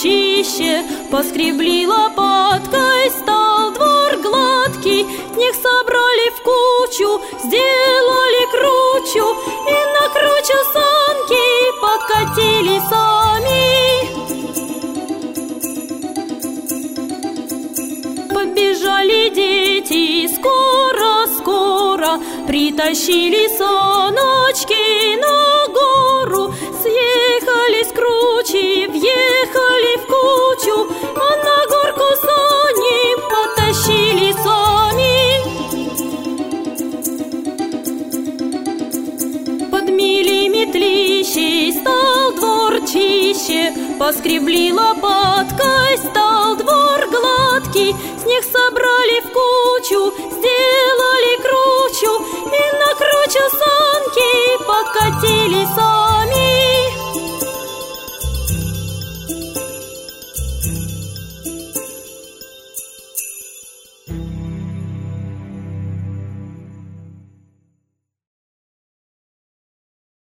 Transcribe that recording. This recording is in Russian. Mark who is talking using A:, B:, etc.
A: чище, поскребли лопаткой, стал двор гладкий. Снег собрали в кучу, сделали кручу, и на кручу санки подкатили сами. Побежали дети, скоро-скоро притащили саночки на гору. Съехали с кручи, въехали в кучу, а на горку сани потащили сами. Подмели метлищей, стал двор чище, поскребли лопаткой, стал двор гладкий. Снег собрали в кучу, сделали кручу, и на кручу санки подкатили сами.